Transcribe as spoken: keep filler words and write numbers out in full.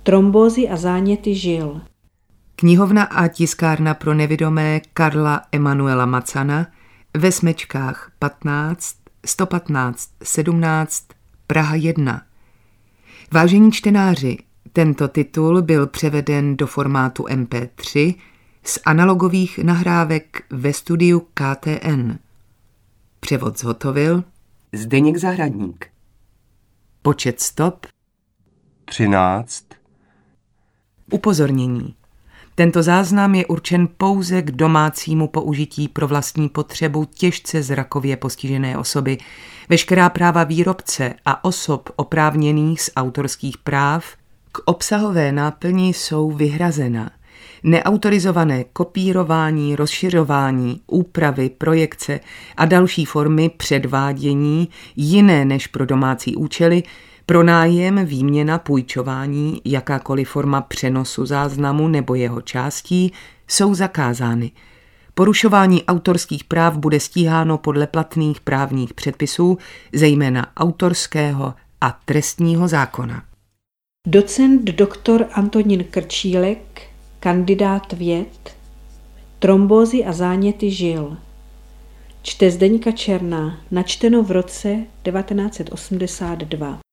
Trombózy a záněty žil. Knihovna a tiskárna pro nevidomé Karla Emanuela Macana ve Smečkách patnáct, sto patnáct, sedmnáct, Praha jedna. Vážení čtenáři, tento titul byl převeden do formátu em pé tři z analogových nahrávek ve studiu K T N. Převod zhotovil Zdeněk Zahradník. Počet stop třináct. Upozornění. Tento záznam je určen pouze k domácímu použití pro vlastní potřebu těžce zrakově postižené osoby. Veškerá práva výrobce a osob oprávněných z autorských práv k obsahové náplni jsou vyhrazena. Neautorizované kopírování, rozšiřování, úpravy, projekce a další formy předvádění jiné než pro domácí účely, pronájem, výměna, půjčování, jakákoliv forma přenosu záznamu nebo jeho částí jsou zakázány. Porušování autorských práv bude stíháno podle platných právních předpisů, zejména autorského a trestního zákona. Docent doktor Antonín Krčílek, kandidát věd, Trombózy a záněty žil. Čte Zdeňka Černá, načteno v roce devatenáct set osmdesát dva.